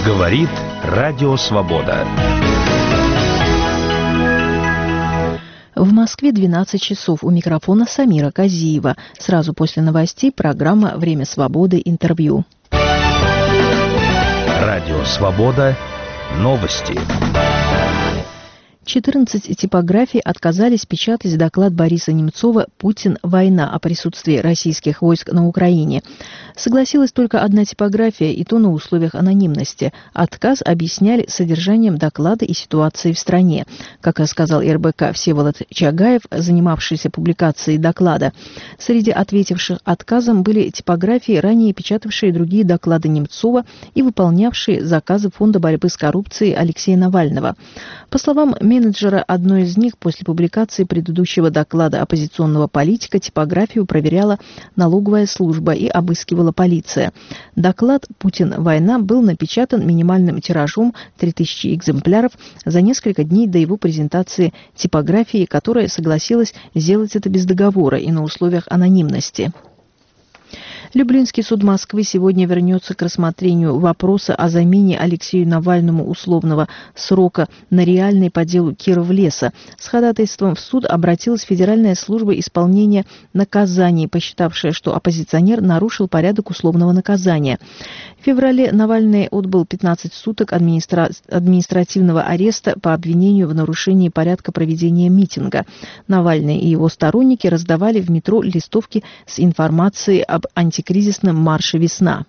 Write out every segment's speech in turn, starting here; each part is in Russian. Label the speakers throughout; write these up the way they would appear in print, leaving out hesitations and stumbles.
Speaker 1: Говорит Радио Свобода.
Speaker 2: В Москве 12 часов. У микрофона Самира Казиева. Сразу после новостей программа «Время свободы. Интервью».
Speaker 1: Радио Свобода. Новости.
Speaker 2: 14 типографий отказались печатать доклад Бориса Немцова «Путин. Война» о присутствии российских войск на Украине. Согласилась только одна типография, и то на условиях анонимности. Отказ объясняли содержанием доклада и ситуацией в стране. Как рассказал РБК Всеволод Чагаев, занимавшийся публикацией доклада, среди ответивших отказом были типографии, ранее печатавшие другие доклады Немцова и выполнявшие заказы Фонда борьбы с коррупцией Алексея Навального. По словам менеджера одной из них, после публикации предыдущего доклада оппозиционного политика типографию проверяла налоговая служба и обыскивала полиция. Доклад «Путин. Война» был напечатан минимальным тиражом 3000 экземпляров за несколько дней до его презентации типографии, которая согласилась сделать это без договора и на условиях анонимности. Люблинский суд Москвы сегодня вернется к рассмотрению вопроса о замене Алексею Навальному условного срока на реальный по делу Киров-Леса. С ходатайством в суд обратилась Федеральная служба исполнения наказаний, посчитавшая, что оппозиционер нарушил порядок условного наказания. В феврале Навальный отбыл 15 суток административного ареста по обвинению в нарушении порядка проведения митинга. Навальный и его сторонники раздавали в метро листовки с информацией об антикризисном марше «Весна».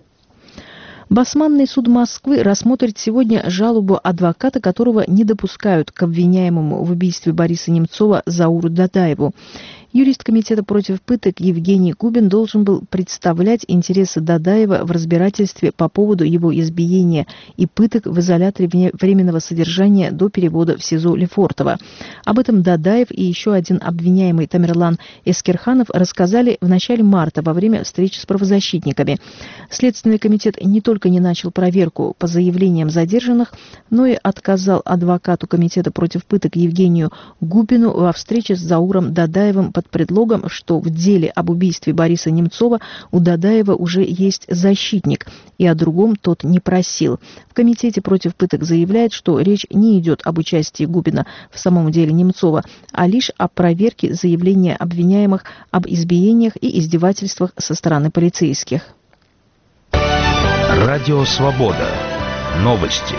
Speaker 2: Басманный суд Москвы рассмотрит сегодня жалобу адвоката, которого не допускают к обвиняемому в убийстве Бориса Немцова Зауру Дадаеву. Юрист комитета против пыток Евгений Губин должен был представлять интересы Дадаева в разбирательстве по поводу его избиения и пыток в изоляторе временного содержания до перевода в СИЗО Лефортово. Об этом Дадаев и еще один обвиняемый Тамерлан Эскерханов рассказали в начале марта во время встречи с правозащитниками. Следственный комитет не только не начал проверку по заявлениям задержанных, но и отказал адвокату комитета против пыток Евгению Губину во встрече с Зауром Дадаевым под предлогом, что в деле об убийстве Бориса Немцова у Дадаева уже есть защитник, и о другом тот не просил. В комитете против пыток заявляет, что речь не идет об участии Губина в самом деле Немцова, а лишь о проверке заявления обвиняемых об избиениях и издевательствах со стороны полицейских.
Speaker 1: Радио Свобода. Новости.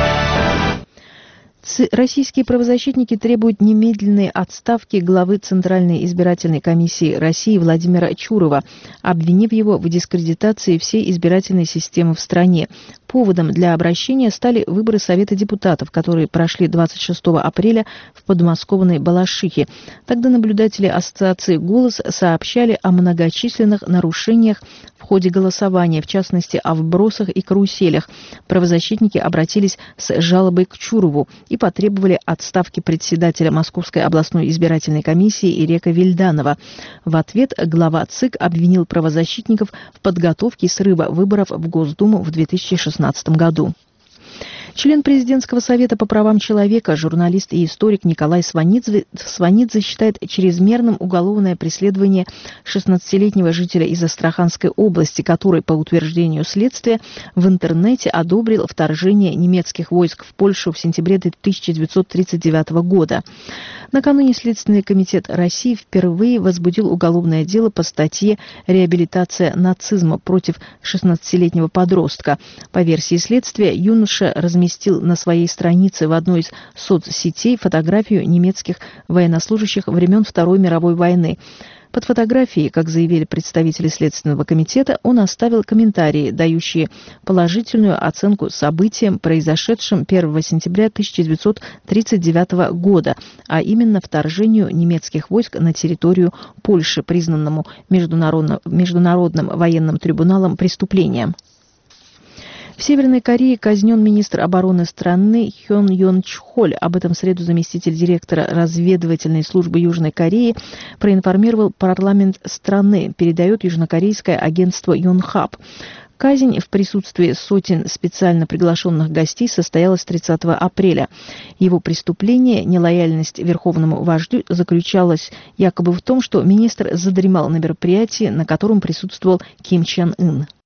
Speaker 2: Российские правозащитники требуют немедленной отставки главы Центральной избирательной комиссии России Владимира Чурова, обвинив его в дискредитации всей избирательной системы в стране. Поводом для обращения стали выборы Совета депутатов, которые прошли 26 апреля в подмосковной Балашихе. Тогда наблюдатели ассоциации «Голос» сообщали о многочисленных нарушениях в ходе голосования, в частности, о вбросах и каруселях. Правозащитники обратились с жалобой к Чурову и потребовали отставки председателя Московской областной избирательной комиссии Ирека Вильданова. В ответ глава ЦИК обвинил правозащитников в подготовке срыва выборов в Госдуму в 2016 году. Член Президентского совета по правам человека, журналист и историк Николай Сванидзе считает чрезмерным уголовное преследование 16-летнего жителя из Астраханской области, который, по утверждению следствия, в интернете одобрил вторжение немецких войск в Польшу в сентябре 1939 года. Накануне Следственный комитет России впервые возбудил уголовное дело по статье «Реабилитация нацизма» против 16-летнего подростка. По версии следствия, юноша разместил на своей странице в одной из соцсетей фотографию немецких военнослужащих времен Второй мировой войны. Под фотографией, как заявили представители Следственного комитета, он оставил комментарии, дающие положительную оценку событиям, произошедшим 1 сентября 1939 года, а именно вторжению немецких войск на территорию Польши, признанному Международным военным трибуналом преступлением. В Северной Корее казнен министр обороны страны Хён Йон Чхоль. Об этом в среду заместитель директора разведывательной службы Южной Кореи проинформировал парламент страны, передает южнокорейское агентство Йонхап. Казнь в присутствии сотен специально приглашенных гостей состоялась 30 апреля. Его преступление, нелояльность верховному вождю, заключалась якобы в том, что министр задремал на мероприятии, на котором присутствовал Ким Чен Ын.